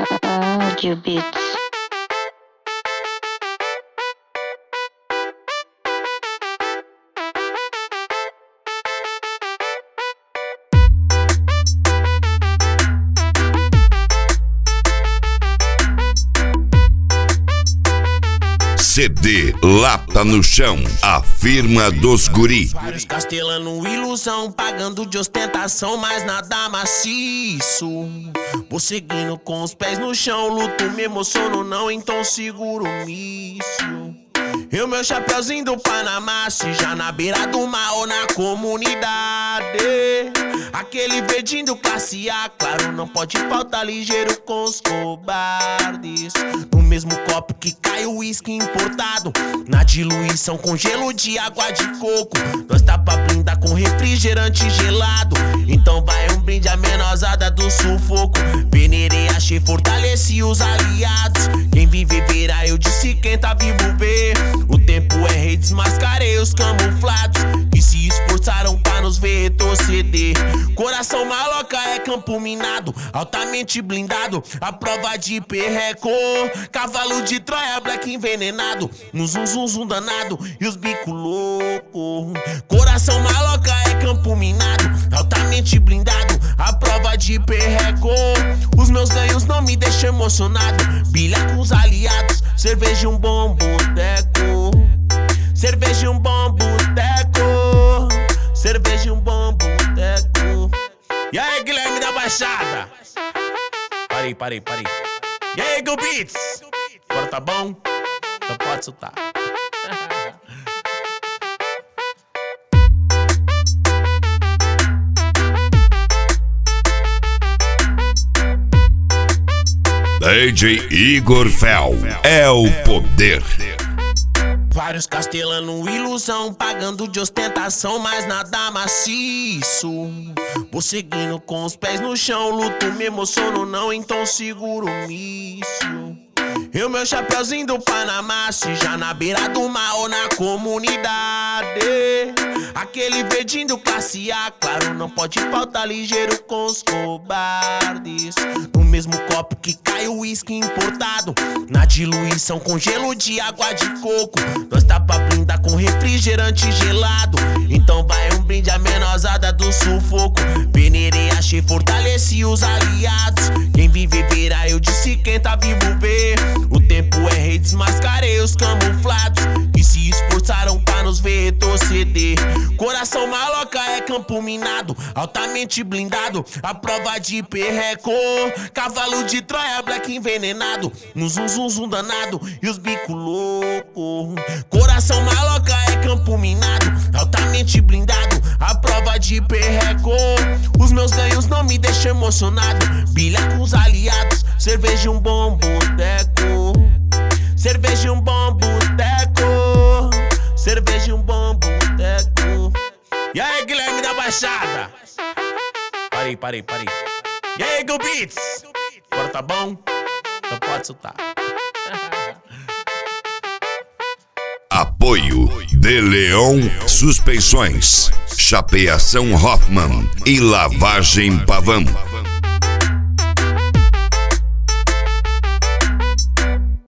Audio Beats. CD Lata no Chão, a firma dos guri. Vários castelano ilusão, pagando de ostentação, mas nada maciço. Vou seguindo com os pés no chão, luto, me emociono não, então seguro o míssil. Eu meu chapeuzinho do Panamá, se já na beira do mar ou na comunidade. Aquele verdinho do classe A, claro, não pode faltar ligeiro com os cobardes. No mesmo copo que cai o uísque importado, na diluição com gelo de água de coco. Nós tá pra brindar com refrigerante gelado, então vai um brinde à menosada do sufoco. Venerei, achei, fortaleci os aliados. Quem vive verá, eu disse quem tá vivo vê. O tempo é rei, desmascarei os camuflados que se esforçaram pra nos ver retroceder. Coração maloca é campo minado, altamente blindado, a prova de perreco. Cavalo de Troia, black envenenado, no zum zum zum danado e os bico louco. Coração maloca é campo minado, altamente blindado, a prova de perreco. Os meus ganhos não me deixam emocionado, bilha com os aliados, cerveja e um bom boteco. Cerveja e um bom boteco. Cerveja e um bom boteco. E aí, Guilherme da Baixada? Parei. E aí, Go Beats? Agora tá bom? Então pode soltar. DJ Igor Fel é o poder. Vários castelano ilusão, pagando de ostentação, mas nada maciço. Vou seguindo com os pés no chão, luto, me emociono não, então seguro o míssil. Eu meu chapeuzinho do Panamá, se já na beira do mar ou na comunidade. Aquele verdinho do classe A, claro, não pode faltar ligeiro com os cobardes. No mesmo copo que cai o uísque importado, na diluição com gelo de água de coco. Nós tá pra brindar com refrigerante gelado, então vai um brinde à menosada do sufoco. Venerei, achei, fortaleci os aliados. Quem vive verá, eu disse quem tá vivo vê. O tempo é rei, desmascarei os camuflados que se esforçaram pra nos ver retroceder. Coração maloca é campo minado, altamente blindado, a prova de perreco. Cavalo de Troia, black envenenado, no zum zum zum danado e os bico louco. Coração maloca é campo minado, altamente blindado, a prova de perreco. Os meus ganhos não me deixam emocionado, bilha com os aliados, cerveja e um bom boteco. Cerveja e um bom boteco. Cerveja e um bom boteco. E aí, Guilherme da Baixada? Parei. E aí, Go Beats? Agora tá bom? Então pode soltar. Apoio de Leon Suspensões, Chapeação Hoffman e Lavagem Pavão.